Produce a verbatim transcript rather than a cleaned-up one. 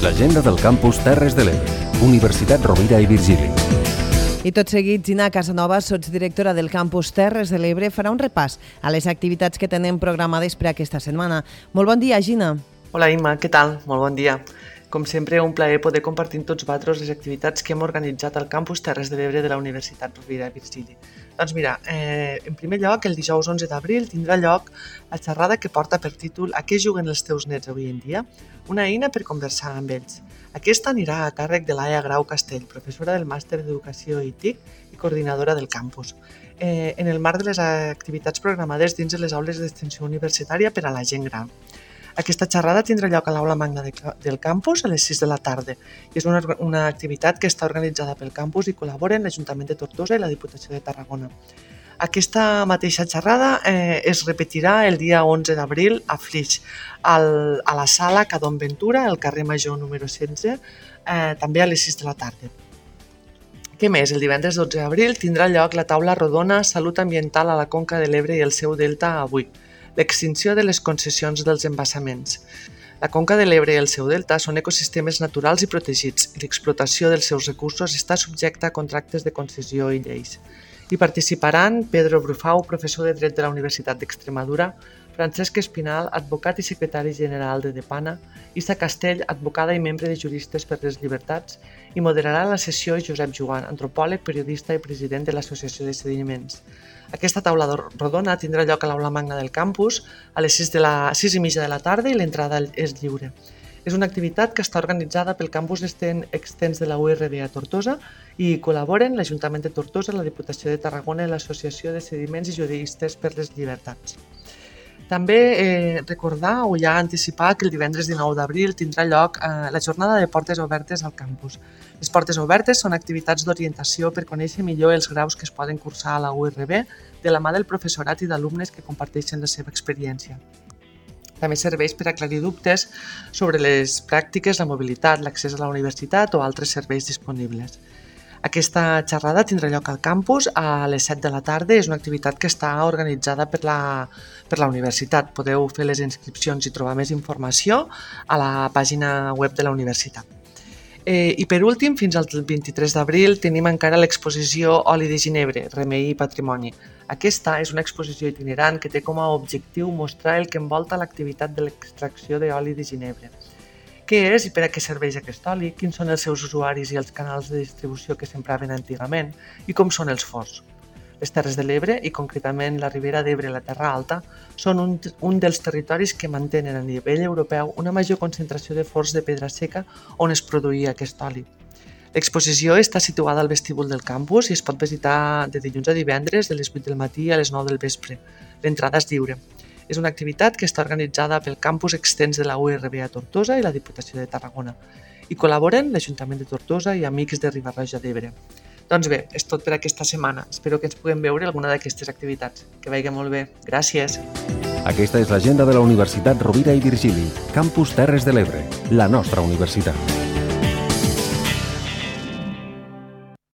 L'agenda del campus Terres de l'Ebre, Universitat Rovira i Virgili. I tot seguit, Gina Casanova, sotsdirectora del campus Terres de l'Ebre, farà un repàs a les activitats que tenen programades per aquesta setmana. Molt bon dia, Gina. Hola, Imma, què tal? Molt bon dia. Com sempre, un plaer poder compartir amb tots vosaltres les activitats que hem organitzat al campus Terres de l'Ebre de la Universitat Rovira i Virgili. Doncs mira, eh, en primer lloc, el dijous onze d'abril tindrà lloc la xerrada que porta per títol "A què juguen els teus nets avui en dia?", una eina per conversar amb ells. Aquesta anirà a càrrec de Laia Grau Castell, professora del Màster d'Educació I T I C i coordinadora del campus, eh, en el marc de les activitats programades dins de les aules d'extensió universitària per a la gent gran. Aquesta xerrada tindrà lloc a l'aula magna de, del campus a les sis de la tarda i és una, una activitat que està organitzada pel campus i col·laboren l'Ajuntament de Tortosa i la Diputació de Tarragona. Aquesta mateixa xerrada eh, es repetirà el dia onze d'abril a Flix, al, a la sala Cadon Ventura, al carrer Major número setze, eh, també a les sis de la tarda. Què més? El divendres dotze d'abril tindrà lloc la taula rodona Salut ambiental a la Conca de l'Ebre i el seu delta avui. L'extinció de les concessions dels embassaments. La Conca de l'Ebre i el seu delta són ecosistemes naturals i protegits i l'explotació dels seus recursos està subjecta a contractes de concessió i lleis. Hi participaran Pedro Brufau, professor de Dret de la Universitat d'Extremadura, Francesc Espinal, advocat i secretari general de Depana, Issa Castell, advocada i membre de Juristes per les Llibertats, i moderarà la sessió Josep Joan, antropòleg, periodista i president de l'Associació de Sediments. Aquesta taula rodona tindrà lloc a l'aula magna del campus a les sis, de la, sis i mitja de la tarda i l'entrada és lliure. És una activitat que està organitzada pel campus extens de la U R B a Tortosa i col·laboren l'Ajuntament de Tortosa, la Diputació de Tarragona i l'Associació de Sediments i Juristes per les Llibertats. També eh, recordar o ja anticipar que el divendres dinou d'abril tindrà lloc eh, la jornada de portes obertes al campus. Les portes obertes són activitats d'orientació per conèixer millor els graus que es poden cursar a la U R B de la mà del professorat i d'alumnes que comparteixen la seva experiència. També serveix per aclarir dubtes sobre les pràctiques, la mobilitat, l'accés a la universitat o altres serveis disponibles. Aquesta xerrada tindrà lloc al campus a les set de la tarda. És una activitat que està organitzada per la, per la universitat. Podeu fer les inscripcions i trobar més informació a la pàgina web de la universitat. Eh, I per últim, fins al vint-i-tres d'abril tenim encara l'exposició Oli de Ginebre, Remei i Patrimoni. Aquesta és una exposició itinerant que té com a objectiu mostrar el que envolta l'activitat de l'extracció d'oli de ginebre. Què és i per a què serveix aquest oli? Quins són els seus usuaris i els canals de distribució que s'empraven antigament? I com són els forts? Les Terres de l'Ebre, i concretament la Ribera d'Ebre i la Terra Alta, són un, un dels territoris que mantenen a nivell europeu una major concentració de forts de pedra seca on es produïa aquest oli. L'exposició està situada al vestíbul del campus i es pot visitar de dilluns a divendres de les vuit del matí a les nou del vespre. L'entrada és lliure. És una activitat que està organitzada pel campus extens de la U R B a Tortosa i la Diputació de Tarragona. Hi col·laboren l'Ajuntament de Tortosa i Amics de Riba-roja d'Ebre. Doncs bé, és tot per aquesta setmana. Espero que ens puguem veure alguna d'aquestes activitats. Que vagi molt bé. Gràcies. Aquesta és l'agenda de la Universitat Rovira i Virgili, Campus Terres de l'Ebre, la nostra universitat.